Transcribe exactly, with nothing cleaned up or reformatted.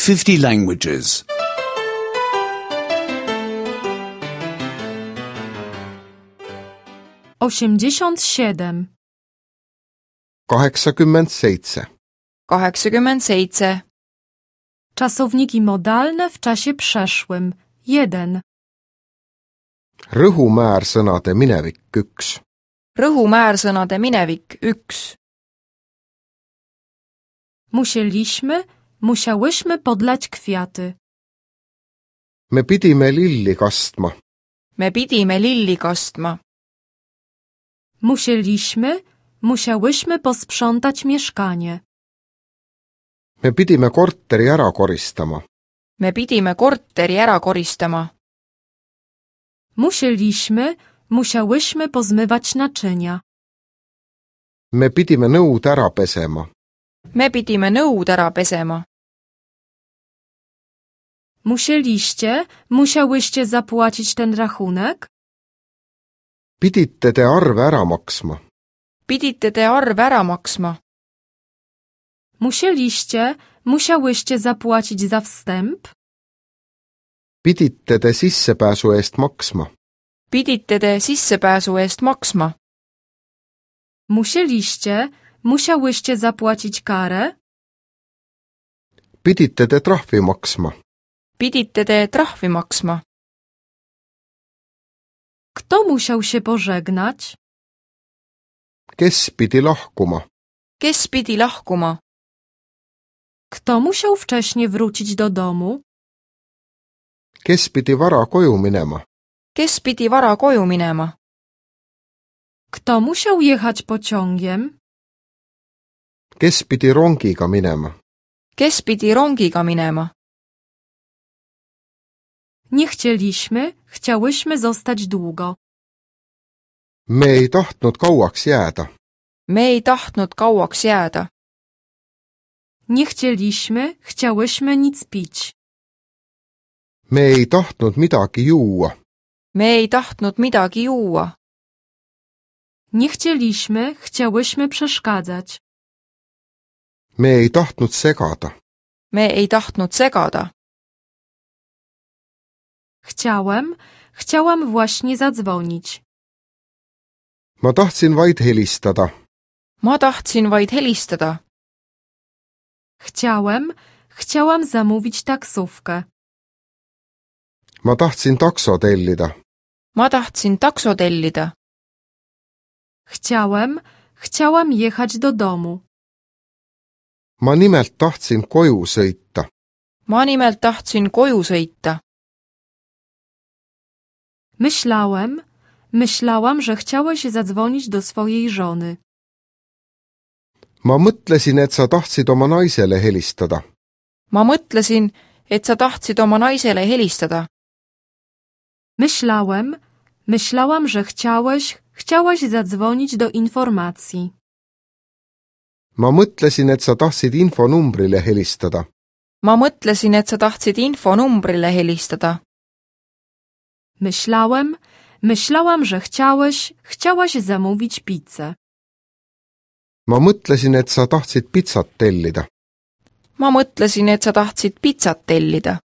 fifty languages. osiemdziesiąt siedem. kaheksakümmend seitse. kaheksakümmend seitse. Czasowniki modalne w czasie przeszłym. jeden. Rõhumäärsõnade minevik üks. Rõhumäärsõnade minevik üks. Musieliśmy, musiałyśmy podlać kwiaty. Me pidime lilli kastma. Me pidime lilli kastma. Musieliśmy, musiałyśmy posprzątać mieszkanie. Me pidime korteri ära koristama. Me pidime korteri ära koristama. Musieliśmy, musiałyśmy pozmywać naczynia. Me pidime nõud ära pesema. Me pidime nõud ära pesema. Musieliście, musiałyście zapłacić ten rachunek? Pidite te arve ära maksma. Pidite te arve ära maksma. Musieliście, musiałyście zapłacić za wstęp? Pidite te sissepääsu eest maksma. Pidite te sissepääsu eest maksma. Musieliście, musiałyście zapłacić karę? Pidite te trahvi maksma. Pidite te trahvi maksma. Kto musiał się pożegnać? Kes pidi lahkuma. Kes pidi lahkuma? Kto musiał wcześnie wrócić do domu? Kes pidi vara koju minema. Kes pidi vara koju minema? Kto musiał jechać pociągiem? Kes pidi rongiga minema. Kes pidi rongiga minema? Nie chcieliśmy, chciałyśmy zostać długo. Me ei tahtnud kauaks jääda. Me ei tahtnud kauaks jääda. Nie chcieliśmy, chciałyśmy nic pić. Me ei tahtnud midagi juua. Me ei tahtnud midagi juua. Nie chcieliśmy, chciałyśmy przeszkadzać. Me ei tahtnud segada. Me ei tahtnud segada. Chciałem, chciałam właśnie zadzwonić. Ma tahtsin vaid helistada. Ma tahtsin vaid helistada. Chciałem, chciałam zamówić taksówkę. Ma tahtsin takso tellida. Ma tahtsin takso tellida. Chciałem, chciałam jechać do domu. Ma nimelt tahtsin koju sõita. Ma nimelt tahtsin koju sõita. Myślałem, myślałam, że chciałeś zadzwonić do swojej żony. Ma mõtlesin, et sa tahtsid oma naisele helistada. Ma mõtlesin, et sa tahtsid oma naisele helistada. Myślałem, myślałam, że chciałeś, chciałaś zadzwonić do informacji. Ma mõtlesin, et sa tahtsid infonumbrile helistada. Ma mõtlesin, et sa tahtsid infonumbrile helistada. Myślałem, myślałam, że chciałeś, chciałaś zamówić pizzę. Ma mõtlesin, et sa tahtsid pitsat tellida. Ma mõtlesin, et sa tahtsid pitsat tellida.